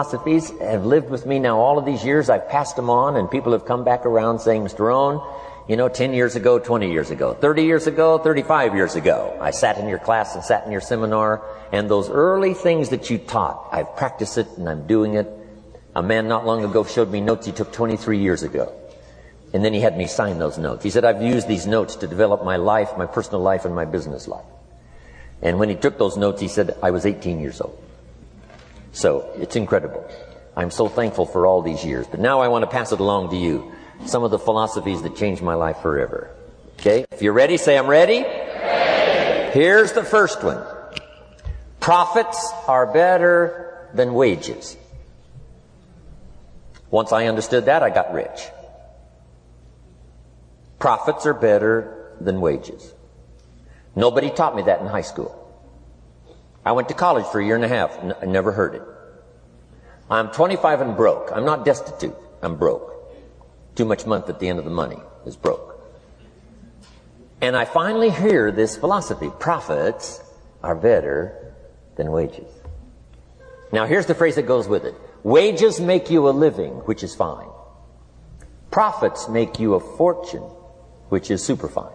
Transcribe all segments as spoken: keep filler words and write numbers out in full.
philosophies have lived with me now all of these years. I've passed them on, and people have come back around saying, Mister Rohn, you know, ten years ago, twenty years ago, thirty years ago, thirty-five years ago, I sat in your class and sat in your seminar, and those early things that you taught, I've practiced it and I'm doing it. A man not long ago showed me notes he took twenty-three years ago. And then he had me sign those notes. He said, I've used these notes to develop my life, my personal life, and my business life. And when he took those notes, he said, I was eighteen years old. So, it's incredible. I'm so thankful for all these years. But now I want to pass it along to you. Some of the philosophies that changed my life forever. Okay? If you're ready, say I'm ready. Ready. Here's the first one. Profits are better than wages. Once I understood that, I got rich. Profits are better than wages. Nobody taught me that in high school. I went to college for a year and a half. I never heard it. I'm twenty-five and broke. I'm not destitute. I'm broke. Too much month at the end of the money is broke. And I finally hear this philosophy. Profits are better than wages. Now here's the phrase that goes with it. Wages make you a living, which is fine. Profits make you a fortune, which is super fine.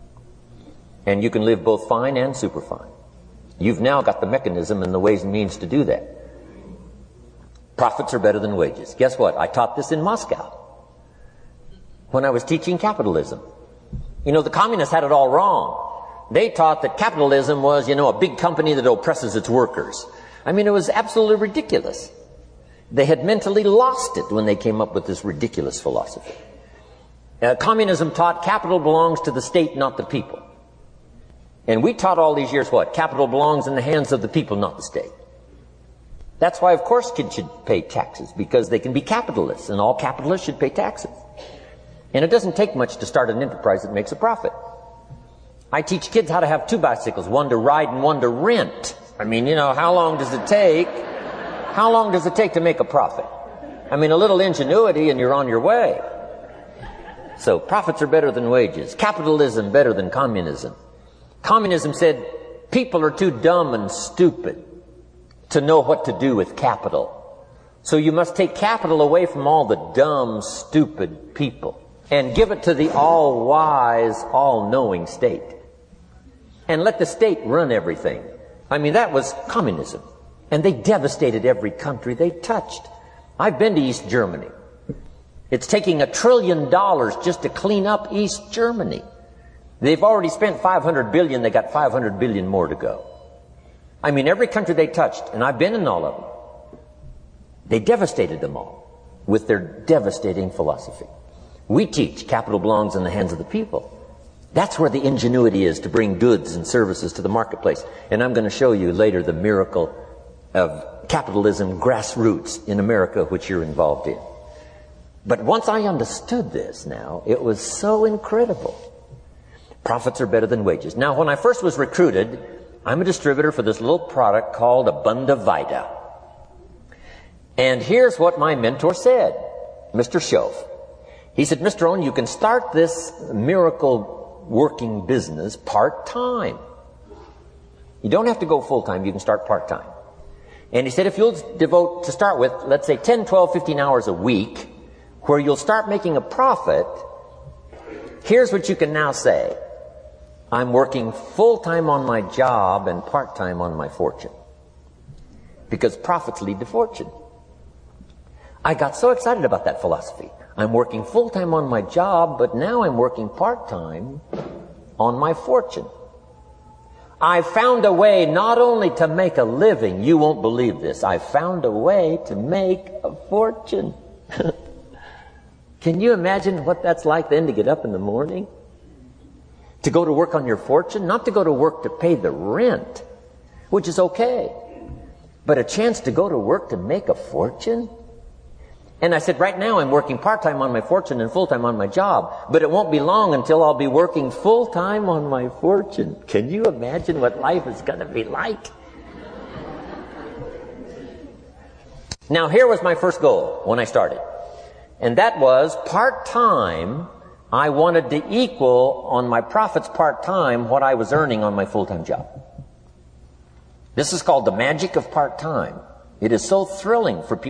And you can live both fine and super fine. You've now got the mechanism and the ways and means to do that. Profits are better than wages. Guess what? I taught this in Moscow when I was teaching capitalism. You know, the communists had it all wrong. They taught that capitalism was, you know, a big company that oppresses its workers. I mean, it was absolutely ridiculous. They had mentally lost it when they came up with this ridiculous philosophy. Uh, communism taught capital belongs to the state, not the people. And we taught all these years what? Capital belongs in the hands of the people, not the state. That's why, of course, kids should pay taxes, because they can be capitalists, and all capitalists should pay taxes. And it doesn't take much to start an enterprise that makes a profit. I teach kids how to have two bicycles, one to ride and one to rent. I mean, you know, how long does it take? How long does it take to make a profit? I mean, a little ingenuity and you're on your way. So, profits are better than wages. Capitalism better than communism. Communism said people are too dumb and stupid to know what to do with capital. So you must take capital away from all the dumb, stupid people and give it to the all-wise, all-knowing state. And let the state run everything. I mean, that was communism. And they devastated every country they touched. I've been to East Germany. It's taking a trillion dollars just to clean up East Germany. They've already spent five hundred billion, they got five hundred billion more to go. I mean, every country they touched, and I've been in all of them, they devastated them all with their devastating philosophy. We teach capital belongs in the hands of the people. That's where the ingenuity is to bring goods and services to the marketplace. And I'm going to show you later the miracle of capitalism grassroots in America, which you're involved in. But once I understood this now, it was so incredible. Profits are better than wages. Now, when I first was recruited, I'm a distributor for this little product called Abunda Vita. And here's what my mentor said, Mister Schoaf. He said, Mister Rohn, you can start this miracle working business part-time. You don't have to go full-time, you can start part-time. And he said, if you'll devote, to start with, let's say ten, twelve, fifteen hours a week, where you'll start making a profit, here's what you can now say. I'm working full-time on my job and part-time on my fortune. Because profits lead to fortune. I got so excited about that philosophy. I'm working full-time on my job, but now I'm working part-time on my fortune. I found a way not only to make a living, you won't believe this, I found a way to make a fortune. Can you imagine what that's like then to get up in the morning? To go to work on your fortune? Not to go to work to pay the rent, which is okay, but a chance to go to work to make a fortune? And I said, right now I'm working part-time on my fortune and full-time on my job, but it won't be long until I'll be working full-time on my fortune. Can you imagine what life is going to be like? Now, here was my first goal when I started. And that was part-time. I wanted to equal on my profits part-time what I was earning on my full-time job. This is called the magic of part-time. It is so thrilling for people.